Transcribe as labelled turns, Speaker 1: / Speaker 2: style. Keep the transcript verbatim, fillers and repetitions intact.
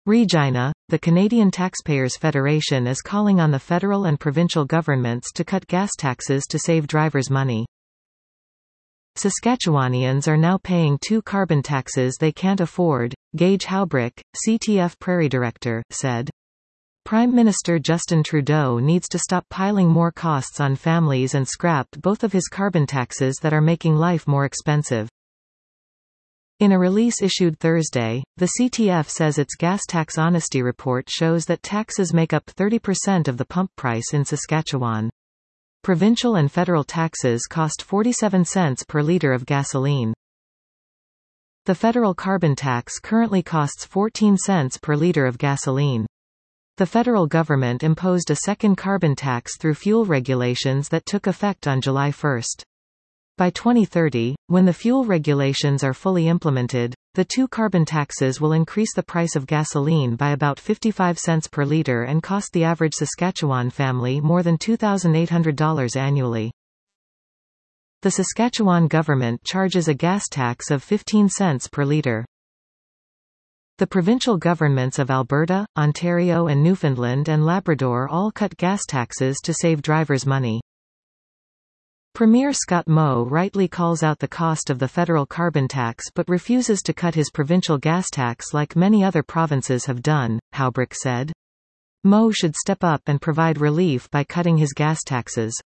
Speaker 1: Regina, the Canadian Taxpayers Federation is calling on the federal and provincial governments to cut gas taxes to save drivers money. Saskatchewanians are now paying two carbon taxes they can't afford, Gage Haubrich, C T F Prairie Director, said. Prime Minister Justin Trudeau needs to stop piling more costs on families and scrap both of his carbon taxes that are making life more expensive. In a release issued Thursday, the C T F says its gas tax honesty report shows that taxes make up thirty percent of the pump price in Saskatchewan. Provincial and federal taxes cost forty-seven cents per litre of gasoline. The federal carbon tax currently costs fourteen cents per litre of gasoline. The federal government imposed a second carbon tax through fuel regulations that took effect on July first. By twenty thirty, when the fuel regulations are fully implemented, the two carbon taxes will increase the price of gasoline by about fifty-five cents per litre and cost the average Saskatchewan family more than two thousand eight hundred dollars annually. The Saskatchewan government charges a gas tax of fifteen cents per litre. The provincial governments of Alberta, Ontario and Newfoundland and Labrador all cut gas taxes to save drivers money. Premier Scott Moe rightly calls out the cost of the federal carbon tax but refuses to cut his provincial gas tax like many other provinces have done, Haubrich said. Moe should step up and provide relief by cutting his gas taxes.